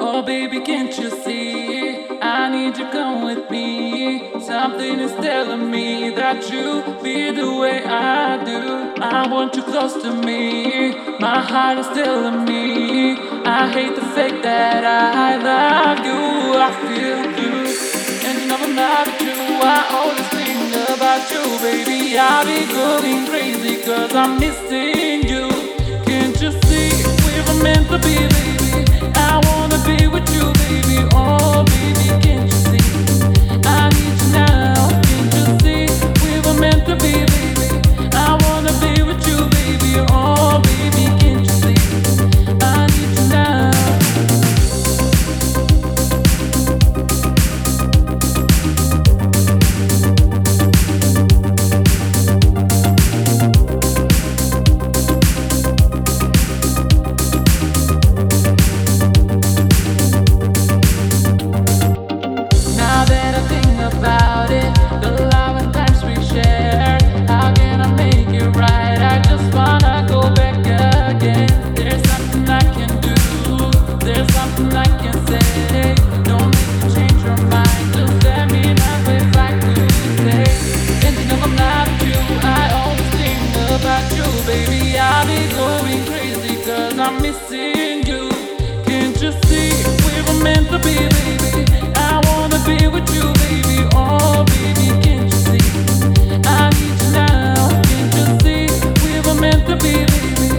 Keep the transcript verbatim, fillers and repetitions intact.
Oh, baby, can't you see? I need you come with me. Something is telling me that you feel the way I do. I want you close to me. My heart is telling me. I hate the fact that I love you. I feel you. And you know I'm not true. I always think about you, baby. I'll be going crazy cause I'm missing you. Can't you see? We were meant to be, baby. I wanna be with you, baby. Oh, baby, can't you see? I need you now. Can't you see? We were meant to be, baby. I wanna be with you, baby. Oh, baby, can't you see? I need you now. Now that I think about it, the love and times we shared, how can I make it right? I just wanna go back again. There's something I can do, there's something I can say. Don't make me change your mind, just let me know if I could say. And you know I'm not you, I always think about you, baby. I'll be going crazy cause I'm missing you. Can't you see, we were meant to be, baby. I wanna be with you, baby. Oh, baby, can't you see? I need you now. Can't you see? We were meant to be, baby.